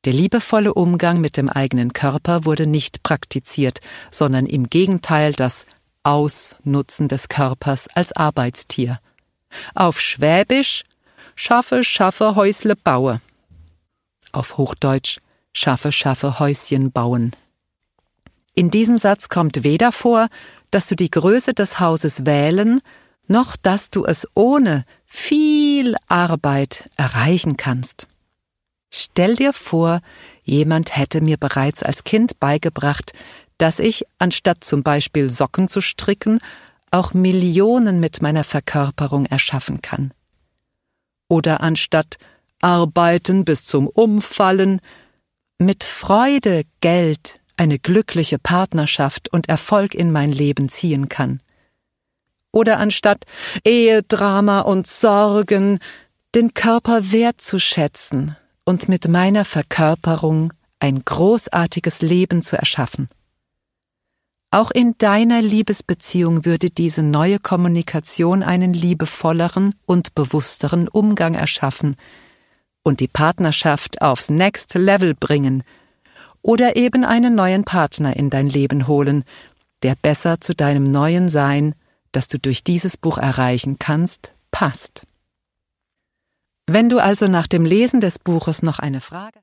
Der liebevolle Umgang mit dem eigenen Körper wurde nicht praktiziert, sondern im Gegenteil das Ausnutzen des Körpers als Arbeitstier. Auf Schwäbisch: Schaffe, schaffe, Häusle baue. Auf Hochdeutsch: Schaffe, schaffe, Häuschen bauen. In diesem Satz kommt weder vor, dass du die Größe des Hauses wählen, noch dass du es ohne viel Arbeit erreichen kannst. Stell dir vor, jemand hätte mir bereits als Kind beigebracht, dass ich, anstatt zum Beispiel Socken zu stricken, auch Millionen mit meiner Verkörperung erschaffen kann. Oder anstatt Arbeiten bis zum Umfallen, mit Freude, Geld, eine glückliche Partnerschaft und Erfolg in mein Leben ziehen kann. Oder anstatt Ehedrama und Sorgen, den Körper wertzuschätzen und mit meiner Verkörperung ein großartiges Leben zu erschaffen. Auch in deiner Liebesbeziehung würde diese neue Kommunikation einen liebevolleren und bewussteren Umgang erschaffen und die Partnerschaft aufs Next Level bringen oder eben einen neuen Partner in dein Leben holen, der besser zu deinem neuen Sein, das du durch dieses Buch erreichen kannst, passt. Wenn du also nach dem Lesen des Buches noch eine Frage